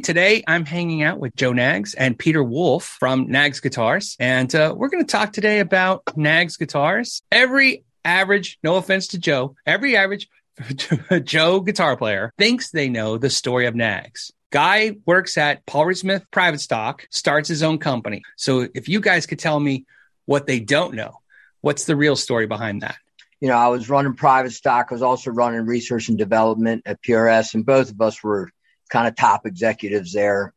Today, I'm hanging out with Joe Nags and Peter Wolf from Nags Guitars, and we're going to talk today about Nags Guitars. Every average, no offense to Joe, every average Joe guitar player thinks they know the story of Nags. Guy works at Paul Reed Smith Private Stock, starts his own company. So if you guys could tell me what they don't know, what's the real story behind that? You know, I was running Private Stock. I was also running research and development at PRS, and both of us were kind of top executives there.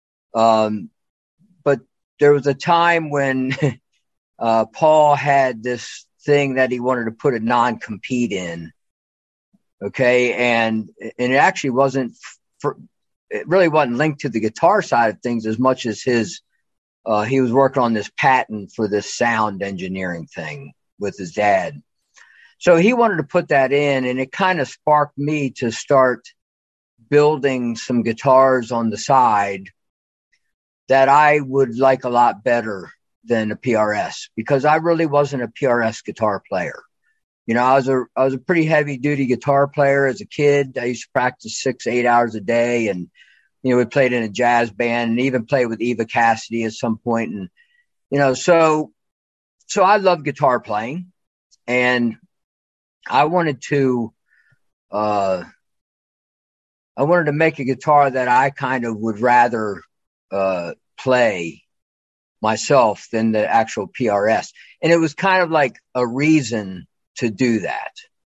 But there was a time when Paul had this thing that he wanted to put a non-compete in. Okay. And it actually it really wasn't linked to the guitar side of things as much as he was working on this patent for this sound engineering thing with his dad. So he wanted to put that in, and it kind of sparked me to start building some guitars on the side that I would like a lot better than a PRS, because I really wasn't a PRS guitar player. You know, I was a pretty heavy duty guitar player as a kid. I used to practice 6-8 hours a day, and you know, we played in a jazz band and even played with Eva Cassidy at some point. And you know, so I love guitar playing, and I wanted to make a guitar that I kind of would rather play myself than the actual PRS. And it was kind of like a reason to do that.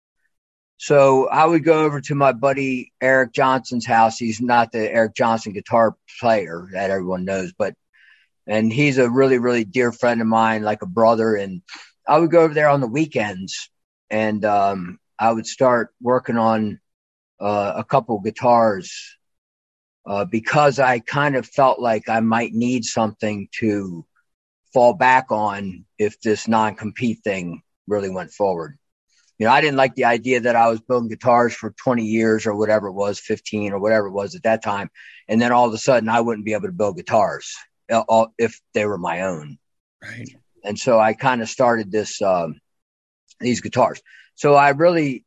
So I would go over to my buddy Eric Johnson's house. He's not the Eric Johnson guitar player that everyone knows, and he's a really, really dear friend of mine, like a brother. And I would go over there on the weekends, and I would start working on a couple guitars because I kind of felt like I might need something to fall back on if this non-compete thing really went forward. You know, I didn't like the idea that I was building guitars for 20 years or whatever it was, 15 or whatever it was at that time. And then all of a sudden I wouldn't be able to build guitars if they were my own. Right. And so I kind of started these guitars. So I really,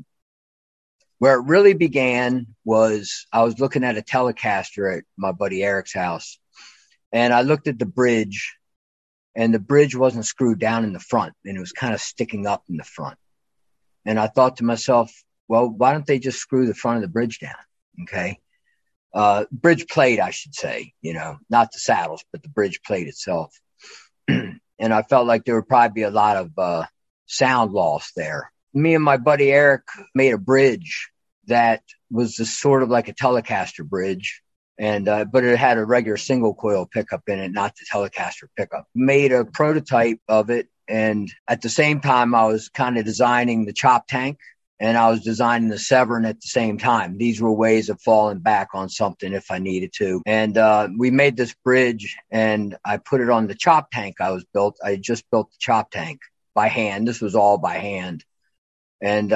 where it really began was I was looking at a Telecaster at my buddy Eric's house, and I looked at the bridge, and the bridge wasn't screwed down in the front, and it was kind of sticking up in the front. And I thought to myself, well, why don't they just screw the front of the bridge down? Okay. Bridge plate, I should say, you know, not the saddles, but the bridge plate itself. And I felt like there would probably be a lot of sound loss there. Me and my buddy Eric made a bridge that was just sort of like a Telecaster bridge, and but it had a regular single coil pickup in it, not the Telecaster pickup. Made a prototype of it, and at the same time I was kind of designing the chop tank, and I was designing the Severn at the same time. These were ways of falling back on something if I needed to. And we made this bridge, and I put it on the chop tank I just built the chop tank by hand. This was all by hand. And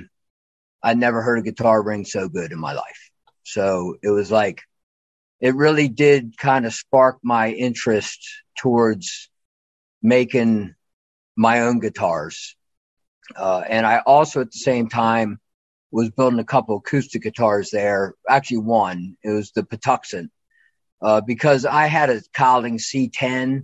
I never heard a guitar ring so good in my life. So it was like, it really did kind of spark my interest towards making my own guitars. And I also at the same time was building a couple acoustic guitars there. Actually one, it was the Patuxent, because I had a Cowling C10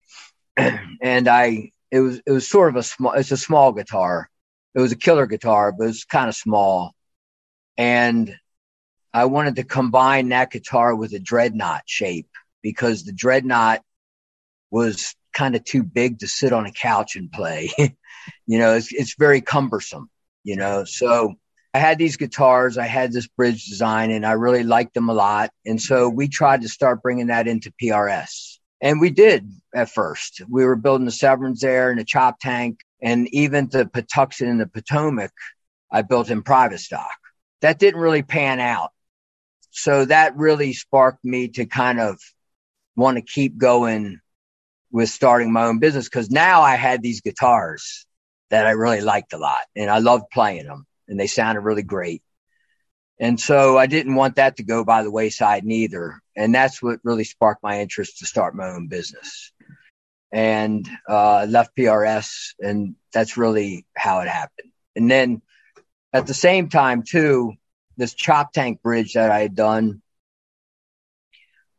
and it was sort of it's a small guitar. It was a killer guitar, but it was kind of small. And I wanted to combine that guitar with a Dreadnought shape, because the Dreadnought was kind of too big to sit on a couch and play. You know, it's very cumbersome, you know. So I had these guitars, I had this bridge design, and I really liked them a lot. And so we tried to start bringing that into PRS. And we did at first. We were building the Severns there and the chop tank, and even the Patuxent and the Potomac I built in Private Stock. That didn't really pan out. So that really sparked me to kind of want to keep going with starting my own business, because now I had these guitars that I really liked a lot, and I loved playing them, and they sounded really great. And so I didn't want that to go by the wayside neither. And that's what really sparked my interest to start my own business. And I left PRS, and that's really how it happened. And then at the same time, too, this chop tank bridge that I had done,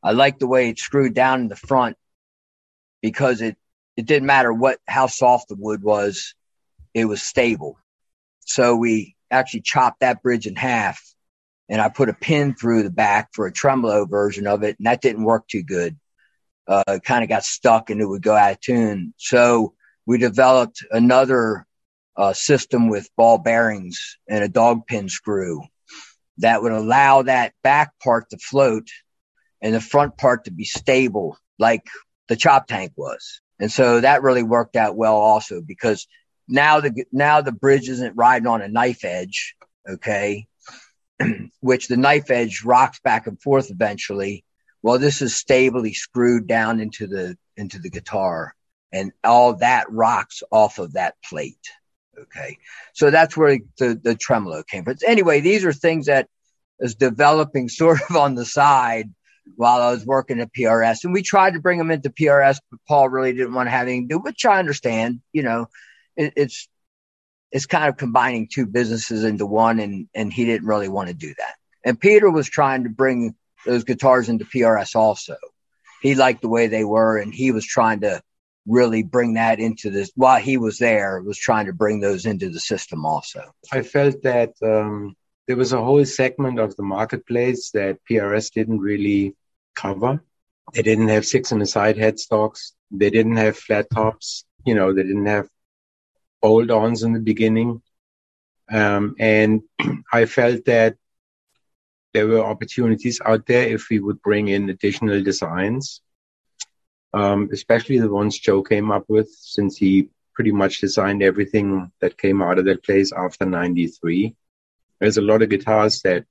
I liked the way it screwed down in the front because it didn't matter how soft the wood was, it was stable. So we actually chopped that bridge in half, and I put a pin through the back for a tremolo version of it, and that didn't work too good. It kind of got stuck and it would go out of tune. So we developed another system with ball bearings and a dog pin screw that would allow that back part to float and the front part to be stable like the chop tank was. And so that really worked out well also, because now the bridge isn't riding on a knife edge, okay, which the knife edge rocks back and forth eventually. Well, this is stably screwed down into the guitar, and all that rocks off of that plate. Okay. So that's where the tremolo came from. But anyway, these are things that is developing sort of on the side while I was working at PRS. And we tried to bring them into PRS, but Paul really didn't want to have anything to do, which I understand. You know, it's kind of combining two businesses into one, and he didn't really want to do that. And Peter was trying to bring those guitars into PRS also. He liked the way they were, and he was trying to really bring that into this while he was there, was trying to bring those into the system also. I felt that there was a whole segment of the marketplace that PRS didn't really cover. They didn't have 6-in-a-side headstocks. They didn't have flat tops. You know, they didn't have bolt-ons in the beginning. And I felt that there were opportunities out there if we would bring in additional designs, especially the ones Joe came up with, since he pretty much designed everything that came out of that place after 93. There's a lot of guitars that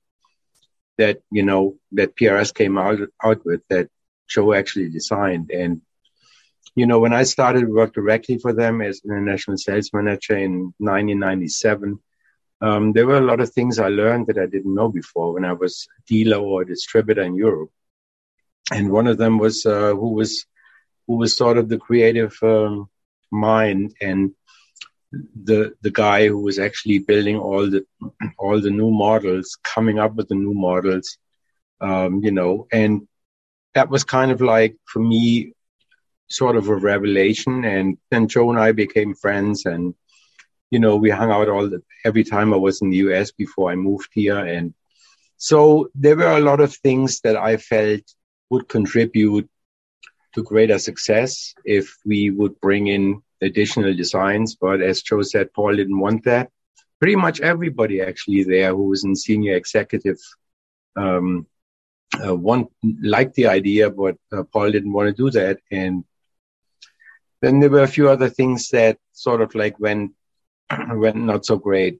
PRS came out with that Joe actually designed. And, you know, when I started to work directly for them as international sales manager in 1997, there were a lot of things I learned that I didn't know before when I was a dealer or a distributor in Europe. And one of them was who was sort of the creative mind and the guy who was actually building all the new models, coming up with the new models, you know. And that was kind of like, for me, sort of a revelation. And then Joe and I became friends, and you know, we hung out every time I was in the US before I moved here. And so there were a lot of things that I felt would contribute to greater success if we would bring in additional designs. But as Joe said, Paul didn't want that. Pretty much everybody actually there who was in senior executive liked the idea, but Paul didn't want to do that. And then there were a few other things that sort of like went not so great.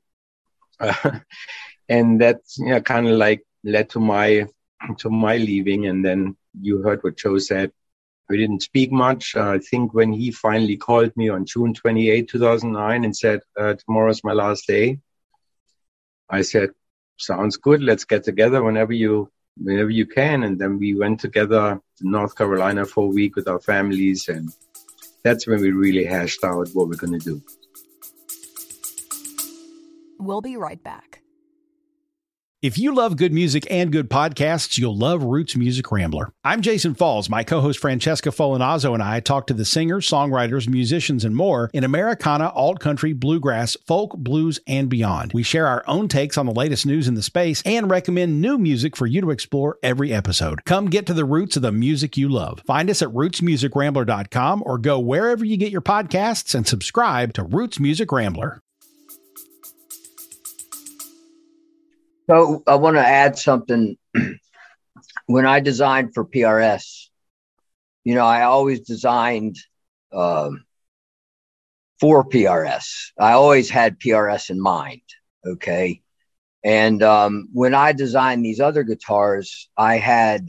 And that, you know, kind of like led to my leaving. And then you heard what Joe said. We didn't speak much. I think when he finally called me on June 28, 2009 and said, tomorrow's my last day, I said, sounds good. Let's get together whenever you can. And then we went together to North Carolina for a week with our families. And that's when we really hashed out what we're going to do. We'll be right back. If you love good music and good podcasts, you'll love Roots Music Rambler. I'm Jason Falls. My co-host Francesca Folinazzo and I talk to the singers, songwriters, musicians, and more in Americana, alt-country, bluegrass, folk, blues, and beyond. We share our own takes on the latest news in the space and recommend new music for you to explore every episode. Come get to the roots of the music you love. Find us at rootsmusicrambler.com or go wherever you get your podcasts and subscribe to Roots Music Rambler. So I want to add something. When I designed for PRS, you know, I always designed for PRS. I always had PRS in mind. Okay. And when I designed these other guitars, I had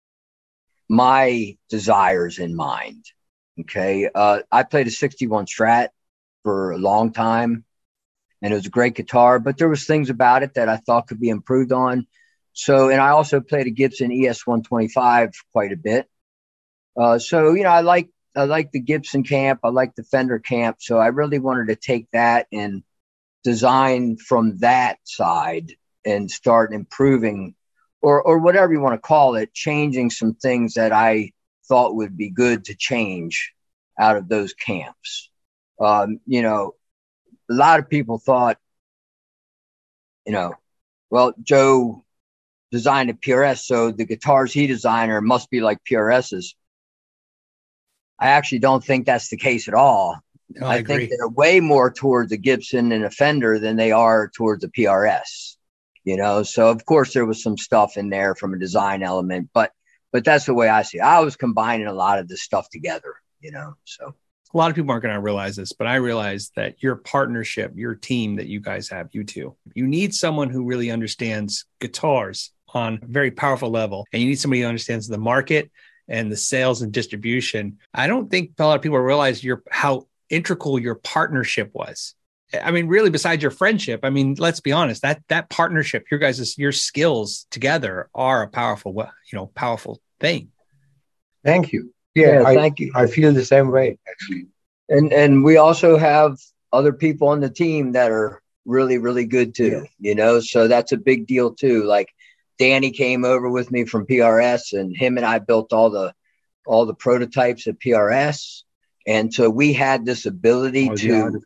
my desires in mind. Okay. I played a 61 Strat for a long time, and it was a great guitar, but there was things about it that I thought could be improved on. So, and I also played a Gibson ES-125 quite a bit. So, you know, I like the Gibson camp. I like the Fender camp. So I really wanted to take that and design from that side and start improving or whatever you want to call it, changing some things that I thought would be good to change out of those camps. You know, a lot of people thought, you know, well, Joe designed a PRS, so the guitars he designed must be like PRS's. I actually don't think that's the case at all. No, I think they're way more towards a Gibson and a Fender than they are towards a PRS, you know? So of course there was some stuff in there from a design element, but that's the way I see it. I was combining a lot of this stuff together, you know? So a lot of people aren't going to realize this, but I realize that your partnership, your team that you guys have, you two, you need someone who really understands guitars on a very powerful level. And you need somebody who understands the market and the sales and distribution. I don't think a lot of people realize how integral your partnership was. I mean, really, besides your friendship, I mean, let's be honest, that partnership, your skills together are a powerful thing. Thank you. Yeah, thank you. I feel the same way, actually. And we also have other people on the team that are really, really good too, you know, so that's a big deal too. Like Danny came over with me from PRS, and him and I built all the prototypes at PRS. And so we had this ability to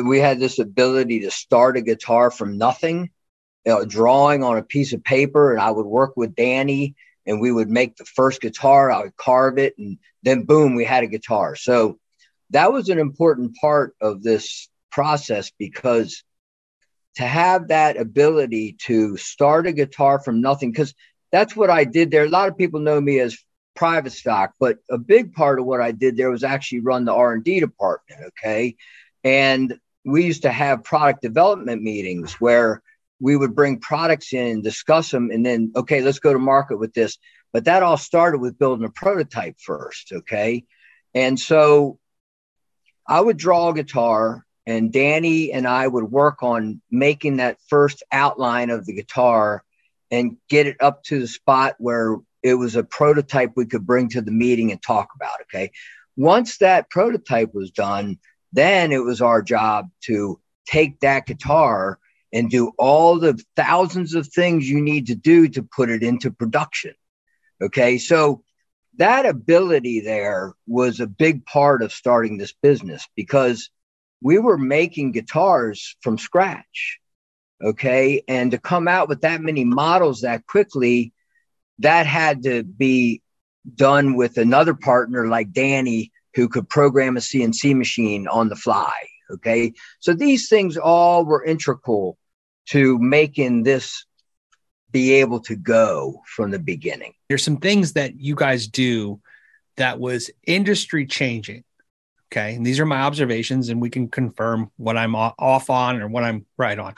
start a guitar from nothing, you know, drawing on a piece of paper. And I would work with Danny, and we would make the first guitar. I would carve it, and then boom, we had a guitar. So that was an important part of this process, because to have that ability to start a guitar from nothing, because that's what I did there. A lot of people know me as private stock, but a big part of what I did there was actually run the R&D department. Okay. And we used to have product development meetings where we would bring products in and discuss them, and then, okay, let's go to market with this. But that all started with building a prototype first. Okay. And so I would draw a guitar, and Danny and I would work on making that first outline of the guitar and get it up to the spot where it was a prototype we could bring to the meeting and talk about. Okay. Once that prototype was done, then it was our job to take that guitar and do all the thousands of things you need to do to put it into production. Okay. So that ability there was a big part of starting this business, because we were making guitars from scratch. Okay. And to come out with that many models that quickly, that had to be done with another partner like Danny, who could program a CNC machine on the fly. Okay. So these things all were integral to making this be able to go from the beginning. There's some things that you guys do that was industry changing. Okay. And these are my observations, and we can confirm what I'm off on or what I'm right on.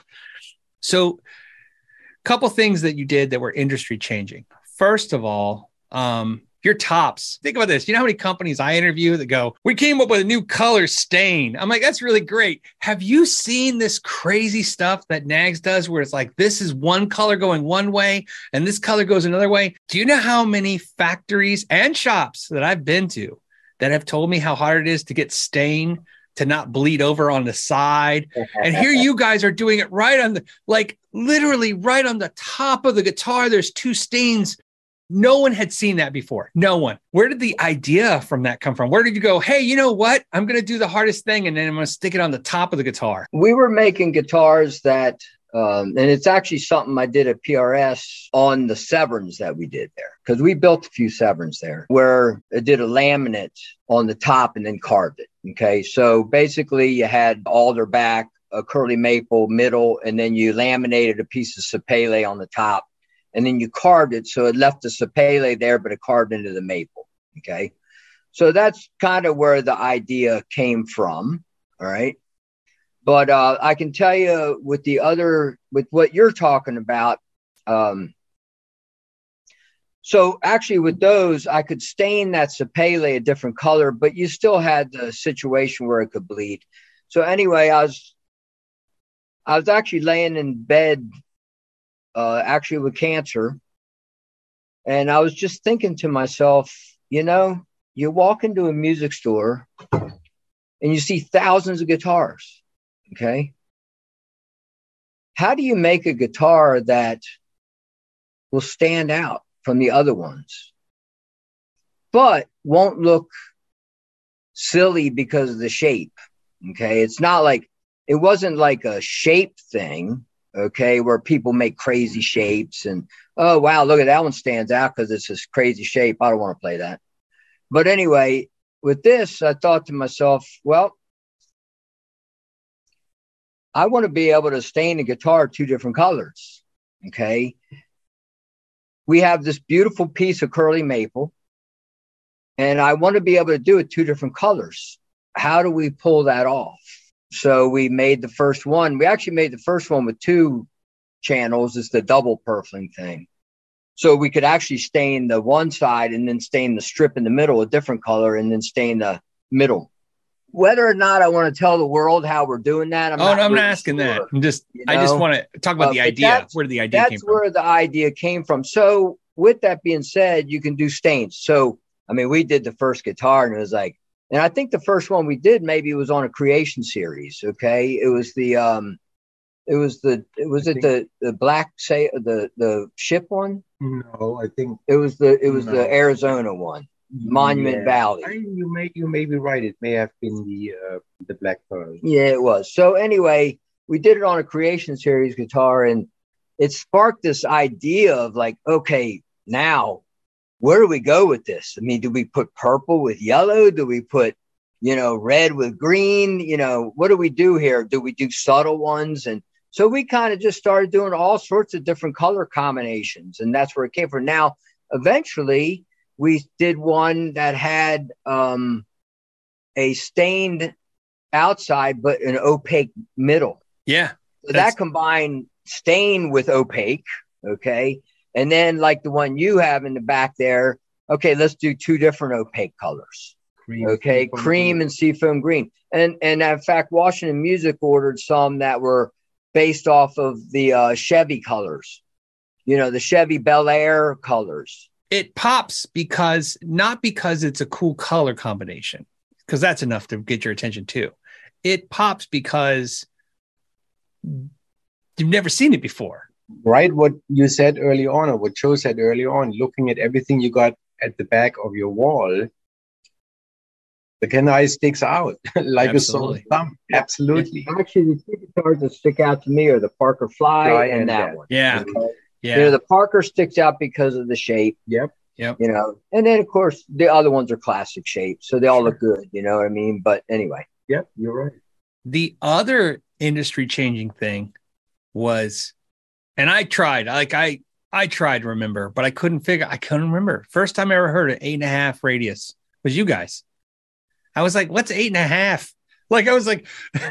So a couple things that you did that were industry changing. First of all, your tops. Think about this. You know how many companies I interview that go, we came up with a new color stain. I'm like, that's really great. Have you seen this crazy stuff that Nags does where it's like, this is one color going one way and this color goes another way? Do you know how many factories and shops that I've been to that have told me how hard it is to get stain to not bleed over on the side? And here you guys are doing it right on the, like literally right on the top of the guitar. There's two stains. No one had seen that before. No one. Where did the idea from that come from? Where did you go, hey, you know what? I'm going to do the hardest thing, and then I'm going to stick it on the top of the guitar? We were making guitars that, and it's actually something I did at PRS on the Severns that we did there, because we built a few Severns there where I did a laminate on the top and then carved it. Okay. So basically you had alder back, a curly maple middle, and then you laminated a piece of sapele on the top. And then you carved it, so it left the sapele there, but it carved into the maple. Okay. So that's kind of where the idea came from. All right. But I can tell you with what you're talking about. So actually with those, I could stain that sapele a different color, but you still had the situation where it could bleed. So anyway, I was actually laying in bed, actually with cancer. And I was just thinking to myself, you know, you walk into a music store and you see thousands of guitars. Okay. How do you make a guitar that will stand out from the other ones, but won't look silly because of the shape. Okay. It's not like, it wasn't like a shape thing. Okay. Where people make crazy shapes and, oh, wow, look at that one stands out because it's this crazy shape. I don't want to play that. But anyway, with this, I thought to myself, well, I want to be able to stain the guitar 2 different colors. Okay. We have this beautiful piece of curly maple, and I want to be able to do it 2 different colors. How do we pull that off? So we made the first one. We actually made the first one with 2 channels. It's the double purfling thing. So we could actually stain the one side and then stain the strip in the middle a different color and then stain the middle. Whether or not I want to tell the world how we're doing that, I'm not asking that. I just want to talk about the idea. Where the idea came from. That's where the idea came from. So with that being said, you can do stains. So, I mean, we did the first guitar and it was like, and I think the first one we did maybe was on a creation series. Okay. It was the black, say the ship one? No, I think it was the Arizona one. Monument Valley. You may be right. It may have been the Black Pearl. Yeah, it was. So anyway, we did it on a creation series guitar, and it sparked this idea of like, okay, now where do we go with this? I mean, do we put purple with yellow? Do we put, red with green? What do we do here? Do we do subtle ones? And so we kind of just started doing all sorts of different color combinations, and that's where it came from. Now, eventually, we did one that had a stained outside, but an opaque middle. Yeah. So that combined stain with opaque. Okay. And then like the one you have in the back there. Okay. Let's do 2 different opaque colors. Cream and seafoam green. And in fact, Washington Music ordered some that were based off of the Chevy colors, the Chevy Bel Air colors. It pops not because it's a cool color combination, because that's enough to get your attention too. It pops because you've never seen it before. Right. What you said early on, or what Joe said early on, looking at everything you got at the back of your wall, the Kenai sticks out like Absolutely. A sore thumb. Absolutely. Actually, the 2 guitars that stick out to me are the Parker Fly and that one. Yeah. Okay? Yeah. The Parker sticks out because of the shape. Yep. And then of course the other ones are classic shapes, so they all look good. You know what I mean? But anyway. Yep, you're right. The other industry changing thing was, and I tried, I tried to remember, but I couldn't remember. First time I ever heard an 8.5 radius was you guys. I was like, what's 8.5? Like, I was like,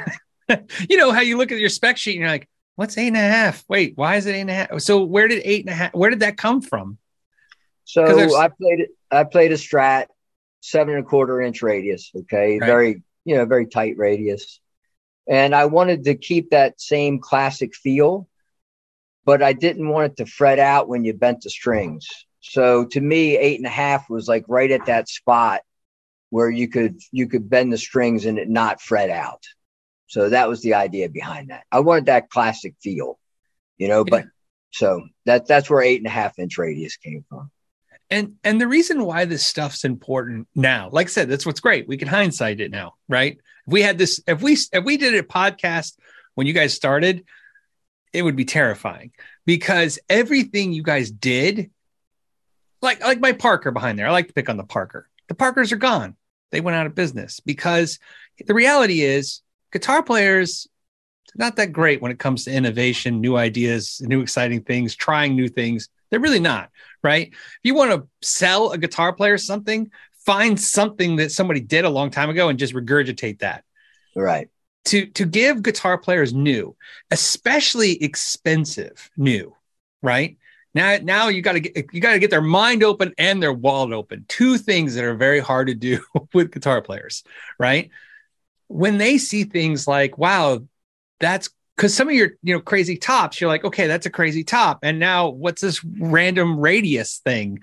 how you look at your spec sheet and you're like, what's 8.5? Wait, why is it 8.5? So where did 8.5? Where did that come from? So I played a Strat 7.25 inch radius. Okay. Right. Very tight radius. And I wanted to keep that same classic feel, but I didn't want it to fret out when you bent the strings. So to me, 8.5 was like right at that spot where you could bend the strings and it not fret out. So that was the idea behind that. I wanted that classic feel, but so that's where 8.5 inch radius came from. And the reason why this stuff's important now, like I said, that's what's great. We can hindsight it now, right? If we had this, if we did a podcast when you guys started, it would be terrifying because everything you guys did, like my Parker behind there, I like to pick on the Parker. The Parkers are gone. They went out of business because the reality is guitar players are not that great when it comes to innovation, new ideas, new exciting things, trying new things. They're really not, right? If you want to sell a guitar player something, find something that somebody did a long time ago and just regurgitate that. Right. To give guitar players new, especially expensive new, right? Now you got to get their mind open and their wallet open. 2 things that are very hard to do with guitar players, right? When they see things like, wow, that's because some of your crazy tops, you're like, okay, that's a crazy top. And now what's this random radius thing,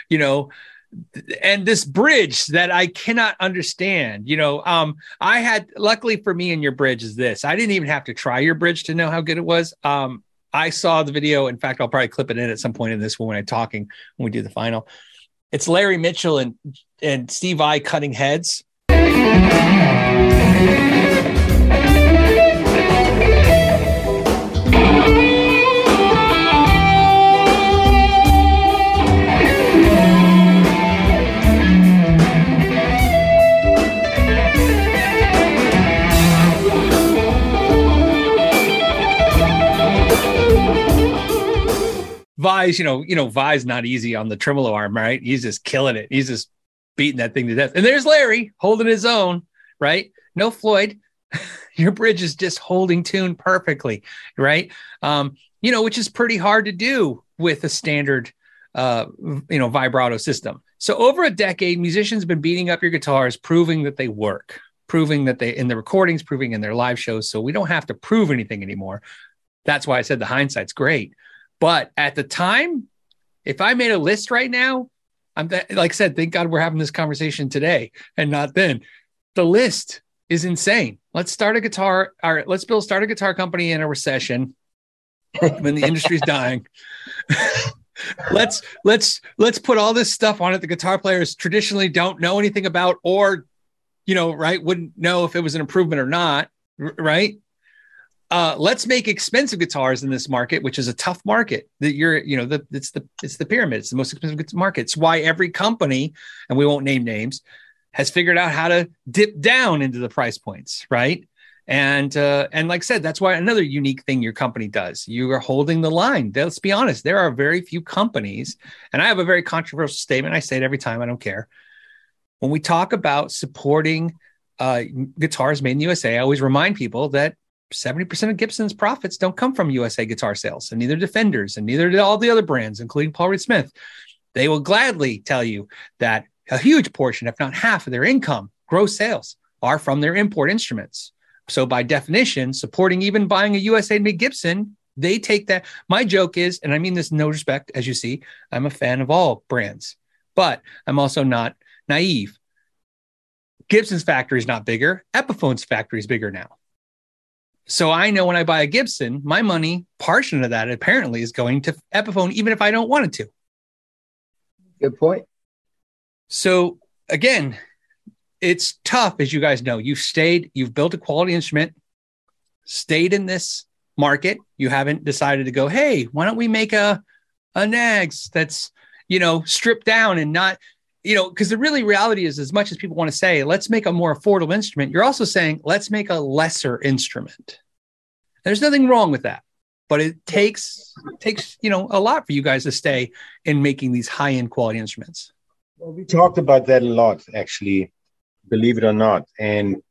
and this bridge that I cannot understand, luckily for me and your bridge is this. I didn't even have to try your bridge to know how good it was. I saw the video. In fact, I'll probably clip it in at some point in this when we do the final. It's Larry Mitchell and Steve Vai cutting heads. Vai's, Vai's not easy on the tremolo arm, right? He's just killing it. He's just beating that thing to death. And there's Larry holding his own, right? No Floyd. Your bridge is just holding tune perfectly, right? Which is pretty hard to do with a standard, vibrato system. So over a decade, musicians have been beating up your guitars, proving that they work, proving that they in the recordings, proving in their live shows. So we don't have to prove anything anymore. That's why I said the hindsight's great. But at the time, if I made a like I said, thank God we're having this conversation today and not then. The list is insane. Let's start a guitar company in a recession when the industry's dying. Let's put all this stuff on it the guitar players traditionally don't know anything about, or wouldn't know if it was an improvement or not, right? Let's make expensive guitars in this market, which is a tough market. It's the pyramid. It's the most expensive market. It's why every company, and we won't name names, has figured out how to dip down into the price points, right? And like I said, that's why another unique thing your company does. You are holding the line. Let's be honest. There are very few companies, and I have a very controversial statement. I say it every time. I don't care. When we talk about supporting guitars made in the USA, I always remind people that 70% of Gibson's profits don't come from USA guitar sales, and neither do Fenders, and neither do all the other brands, including Paul Reed Smith. They will gladly tell you that a huge portion, if not half of their income, gross sales, are from their import instruments. So by definition, supporting even buying a USA-made Gibson, they take that. My joke is, and I mean this in no respect, as you see, I'm a fan of all brands, but I'm also not naive. Gibson's factory is not bigger. Epiphone's factory is bigger now. So I know when I buy a Gibson, my money, portion of that apparently is going to Epiphone, even if I don't want it to. Good point. So again, it's tough, as you guys know. You've built a quality instrument, stayed in this market. You haven't decided to go, hey, why don't we make a Nags that's, stripped down and not, because the reality is, as much as people want to say, let's make a more affordable instrument, you're also saying, let's make a lesser instrument. There's nothing wrong with that, but it takes a lot for you guys to stay in making these high-end quality instruments. Well, we talked about that a lot, actually, believe it or not. And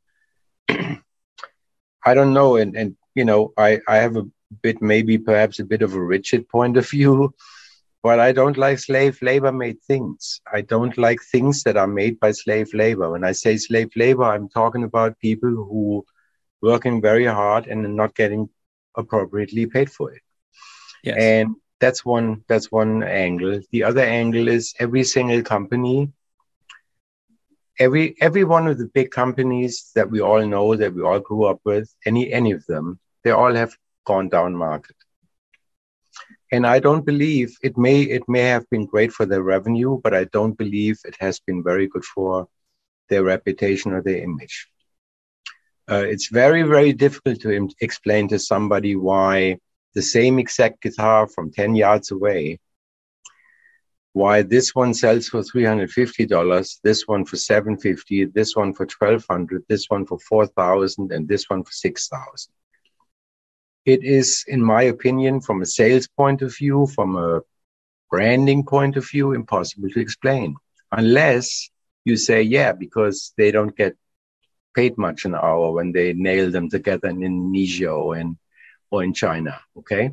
I don't know. And I have perhaps a bit of a rigid point of view. But I don't like slave labor made things. I don't like things that are made by slave labor. When I say slave labor, I'm talking about people who working very hard and not getting appropriately paid for it. Yes. And that's one angle. The other angle is every single company, every one of the big companies that we all know, that we all grew up with, any of them, they all have gone down market. And I don't believe it may have been great for their revenue, but I don't believe it has been very good for their reputation or their image. It's very, very difficult to explain to somebody why the same exact guitar from 10 yards away, why this one sells for $350, this one for $750, this one for $1,200, this one for $4,000, and this one for $6,000. It is, in my opinion, from a sales point of view, from a branding point of view, impossible to explain. Unless you say, yeah, because they don't get paid much an hour when they nail them together in Indonesia or in China, okay?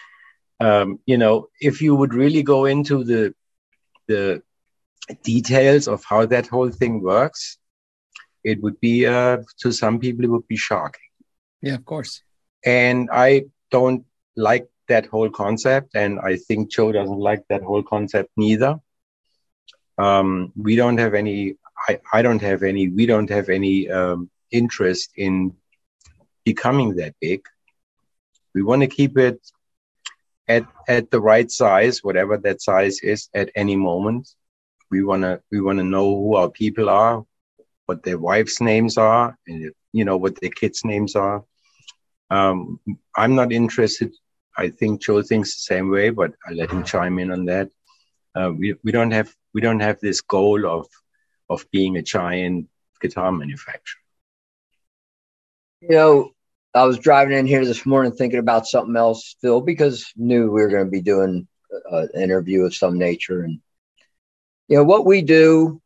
If you would really go into the details of how that whole thing works, it would be, to some people, it would be shocking. Yeah, of course. And I don't like that whole concept, and I think Joe doesn't like that whole concept neither. We don't have any interest in becoming that big. We want to keep it at the right size, whatever that size is at any moment. We wanna know who our people are, what their wives' names are, and what their kids' names are. I'm not interested. I think Joe thinks the same way, but I let him chime in on that. We don't have this goal of being a giant guitar manufacturer. I was driving in here this morning thinking about something else, Phil, because knew we were going to be doing an interview of some nature. And, what we do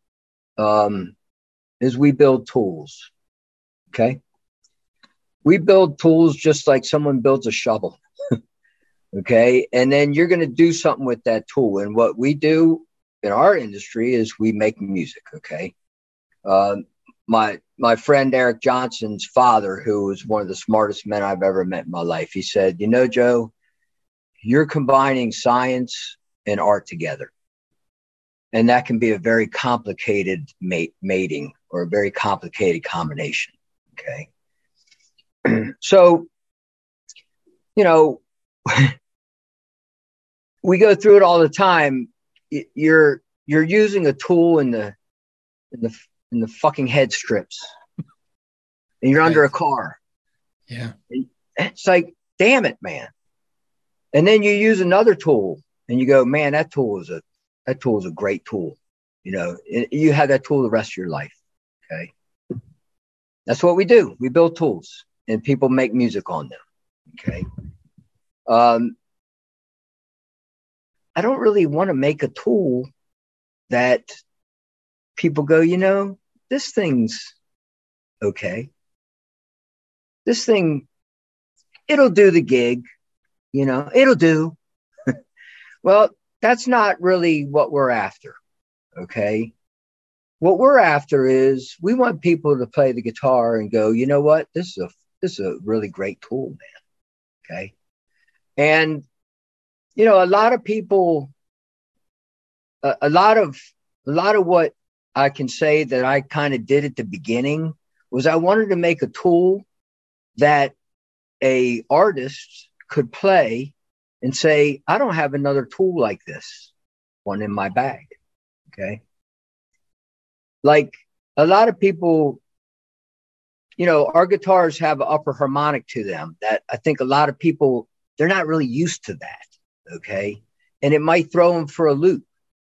is we build tools. Okay. We build tools just like someone builds a shovel. Okay. And then you're going to do something with that tool. And what we do in our industry is we make music. Okay. My friend Eric Johnson's father, who was one of the smartest men I've ever met in my life, he said, Joe, you're combining science and art together. And that can be a very complicated mating or a very complicated combination. Okay. So, we go through it all the time. You're using a tool in the fucking head strips, and you're under a car. Yeah. And it's like, damn it, man. And then you use another tool and you go, man, that tool is a great tool. You have that tool the rest of your life. Okay. That's what we do. We build tools and people make music on them. Okay. I don't really want to make a tool that people go, this thing's okay. This thing, it'll do the gig, it'll do. Well, that's not really what we're after. Okay. What we're after is we want people to play the guitar and go, you know what? This is a really great tool, man. Okay. And, a lot of people, a lot of what I can say that I kind of did at the beginning was I wanted to make a tool that a artist could play and say, I don't have another tool like this one in my bag. Okay. Like a lot of people, our guitars have an upper harmonic to them that I think a lot of people, they're not really used to that. Okay. And it might throw them for a loop.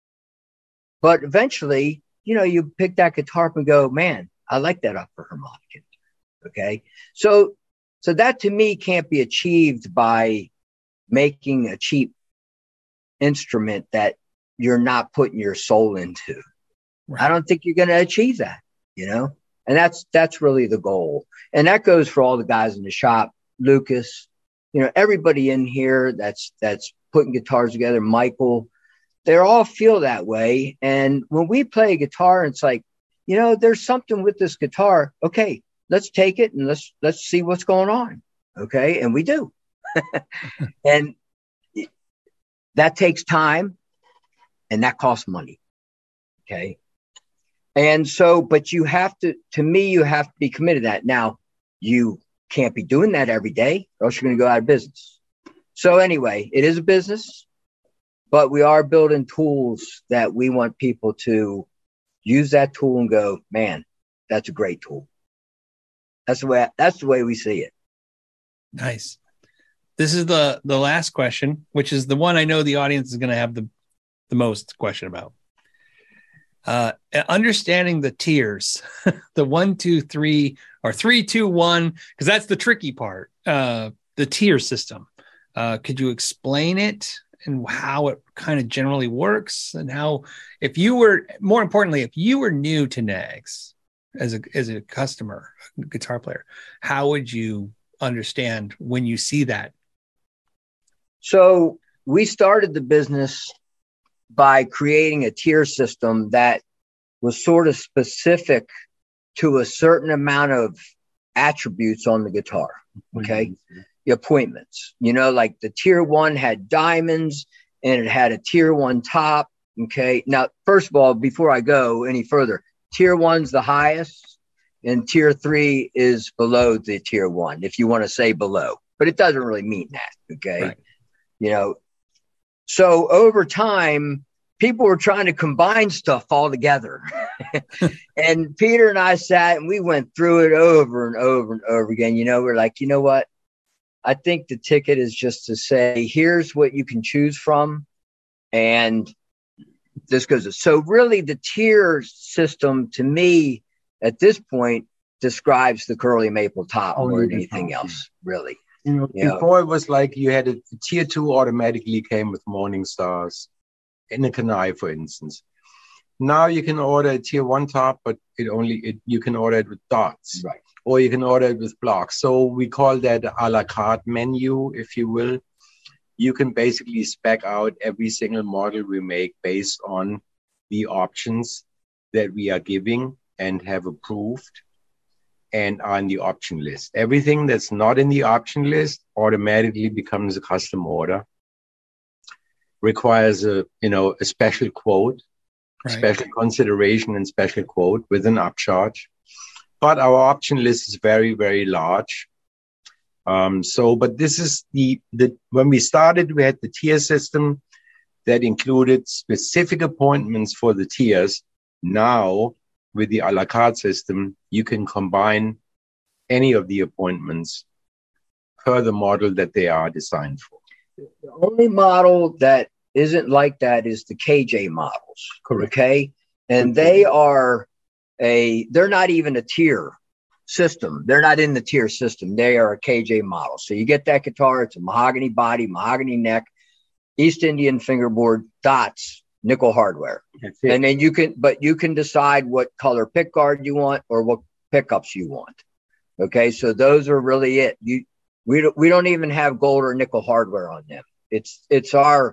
But eventually, you pick that guitar up and go, man, I like that upper harmonic. Okay. So that to me can't be achieved by making a cheap instrument that you're not putting your soul into. Right. I don't think you're going to achieve that, and that's really the goal. And that goes for all the guys in the shop, Lucas, everybody in here that's putting guitars together, Michael, they all feel that way. And when we play a guitar, it's like, there's something with this guitar. Okay, let's take it and let's see what's going on. Okay. And we do. And that takes time and that costs money. Okay. And so, but you have to be committed to that. Now, you can't be doing that every day or else you're going to go out of business. So anyway, it is a business, but we are building tools that we want people to use that tool and go, man, that's a great tool. That's the way we see it. Nice. This is the last question, which is the one I know the audience is going to have the most question about. Understanding the tiers, the 1, 2, 3, or 3, 2, 1, because that's the tricky part. The tier system. Could you explain it and how it kind of generally works, and how, more importantly, if you were new to Nags as a customer, a guitar player, how would you understand when you see that? So we started the business by creating a tier system that was sort of specific to a certain amount of attributes on the guitar. Okay. Mm-hmm. The appointments, like the tier 1 had diamonds and it had a tier 1 top. Okay. Now, first of all, before I go any further, tier 1's the highest and tier 3 is below the tier 1, if you want to say below, but it doesn't really mean that. Okay. Right. you know. So over time, people were trying to combine stuff all together. And Peter and I sat and we went through it over and over and over again. You know, we're like, you know what? I think the ticket is just to say, here's what you can choose from. And this goes. So really the tier system to me at this point describes the curly maple top more than anything else, really. Before it was like you had a tier 2 automatically came with Morning Stars in a Kanai, for instance. Now you can order a tier 1 top, but you can order it with dots, right? Or you can order it with blocks. So we call that a la carte menu, if you will. You can basically spec out every single model we make based on the options that we are giving and have approved and are in the option list. Everything that's not in the option list automatically becomes a custom order. Requires a special quote, right, special consideration and special quote with an upcharge. But our option list is very, very large. But this is when we started, we had the tier system that included specific appointments for the tiers. Now, with the a la carte system, you can combine any of the appointments per the model that they are designed for. The only model that isn't like that is the KJ models. Correct. Okay. And they're not even a tier system. They're not in the tier system. They are a KJ model. So you get that guitar, it's a mahogany body, mahogany neck, East Indian fingerboard, dots, nickel hardware. And then you can decide what color pick guard you want or what pickups you want. Okay. So those are really it. We don't even have gold or nickel hardware on them. It's our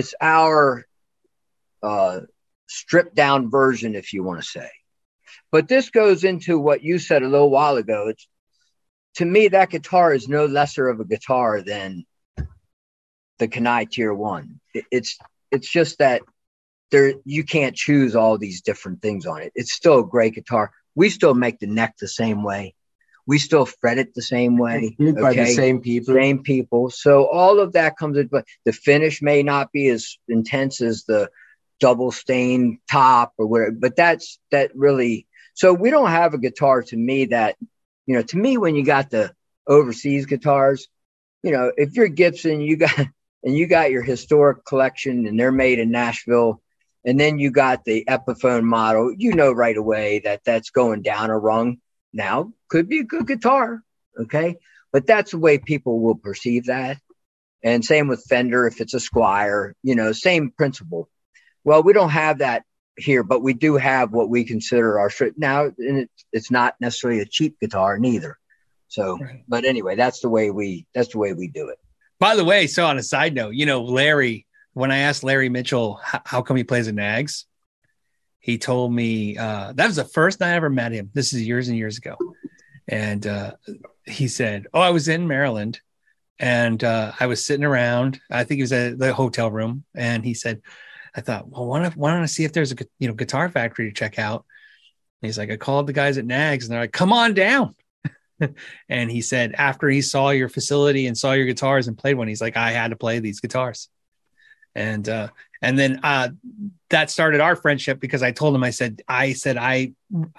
stripped down version, if you want to say. But this goes into what you said a little while ago. To me, that guitar is no lesser of a guitar than the Kanai Tier 1. It's just that you can't choose all these different things on it. It's still a great guitar. We still make the neck the same way. We still fret it the same way. By the same people. Same people. So all of that comes into play. The finish may not be as intense as the double stain top or whatever, but that really. So we don't have a guitar to me that, to me, when you got the overseas guitars, if you're Gibson, you got your historic collection and they're made in Nashville. And then you got the Epiphone model, right away that that's going down a rung. Now could be a good guitar. Okay. But that's the way people will perceive that. And same with Fender. If it's a Squier, same principle. Well, we don't have that here, but we do have what we consider our strip now. And it's not necessarily a cheap guitar neither. So, right. But anyway, that's the way we do it. By the way, so on a side note, Larry, when I asked Larry Mitchell, how come he plays at Nags? He told me that was the first night I ever met him. This is years and years ago. And he said, I was in Maryland and I was sitting around. I think he was at the hotel room. And he said, I thought, well, why don't I see if there's a guitar factory to check out? And he's like, I called the guys at Nags and they're like, come on down. And he said, after he saw your facility and saw your guitars and played one, he's like, I had to play these guitars. And then that started our friendship because I told him, I said, I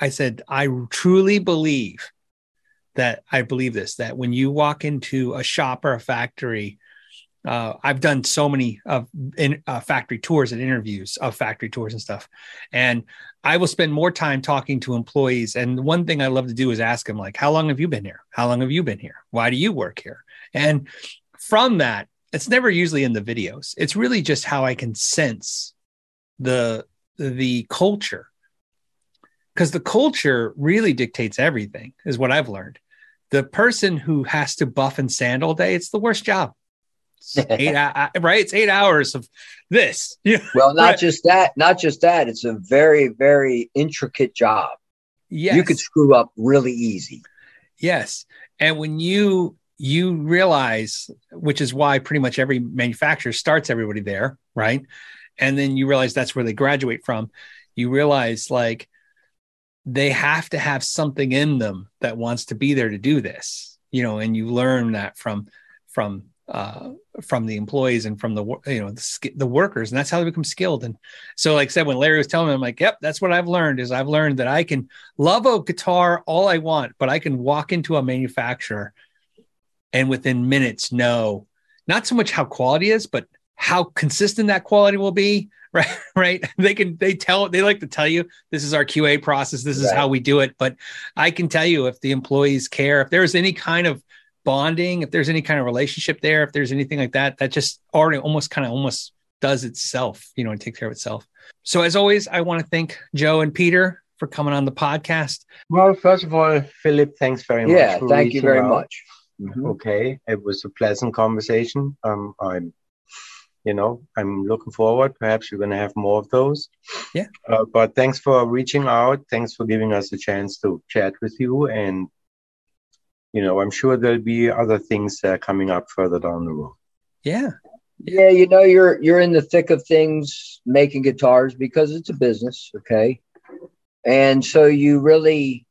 truly believe that that when you walk into a shop or a factory, I've done so many factory tours and interviews of factory tours and stuff. And I will spend more time talking to employees. And one thing I love to do is ask them, like, how long have you been here? How long have you been here? Why do you work here? And from that, it's never usually in the videos. It's really just how I can sense the culture, because the culture really dictates everything, is what I've learned. The person who has to buff and sand all day, it's the worst job. Right? It's 8 hours of this. Well, not just that. It's a very, very intricate job. Yes. You could screw up really easy. Yes. And when you realize, which is why pretty much every manufacturer starts everybody there, right? And then you realize that's where they graduate from. You realize like they have to have something in them that wants to be there to do this, and you learn that from from the employees and from the workers, and that's how they become skilled. And so, like I said, when Larry was telling me, I'm like, yep, that's what I've learned that I can love a guitar all I want, but I can walk into a manufacturer and within minutes know not so much how quality is, but how consistent that quality will be. Right. They like to tell you, this is our QA process. This is how we do it. But I can tell you, if the employees care, if there's any kind of bonding, if there's any kind of relationship there, if there's anything like that, that just already almost does itself, and takes care of itself. So as always, I want to thank Joe and Peter for coming on the podcast. Well, first of all, Philip, thanks very much. Yeah, thank you very much. Mm-hmm. Okay, it was a pleasant conversation. I'm looking forward. Perhaps you're going to have more of those. Yeah. But thanks for reaching out. Thanks for giving us a chance to chat with you. And I'm sure there'll be other things coming up further down the road. Yeah. Yeah. You're in the thick of things making guitars because it's a business. Okay. And so you really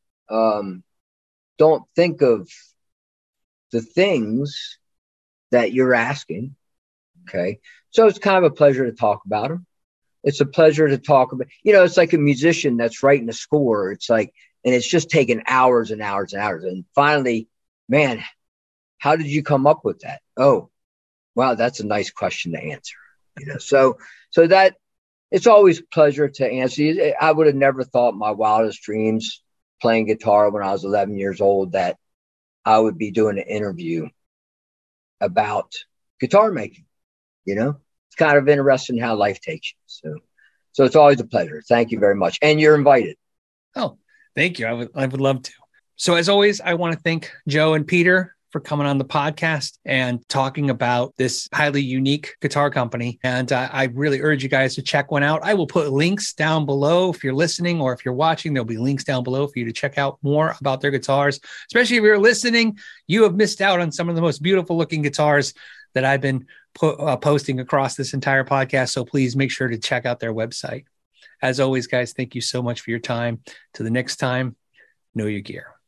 don't think of the things that you're asking. Okay. So it's kind of a pleasure to talk about them. It's a pleasure to talk about, it's like a musician that's writing a score. It's like, and it's just taking hours and hours and hours. And finally, man, how did you come up with that? Oh, wow, that's a nice question to answer. So that it's always a pleasure to answer. I would have never thought my wildest dreams playing guitar when I was 11 years old that I would be doing an interview about guitar making. It's kind of interesting how life takes you. So it's always a pleasure. Thank you very much. And you're invited. Oh, thank you. I would love to. So as always, I want to thank Joe and Peter for coming on the podcast and talking about this highly unique guitar company. And I really urge you guys to check one out. I will put links down below. If you're listening or if you're watching, there'll be links down below for you to check out more about their guitars. Especially if you're listening, you have missed out on some of the most beautiful looking guitars that I've been posting across this entire podcast. So please make sure to check out their website. As always, guys, thank you so much for your time. To the next time, know your gear.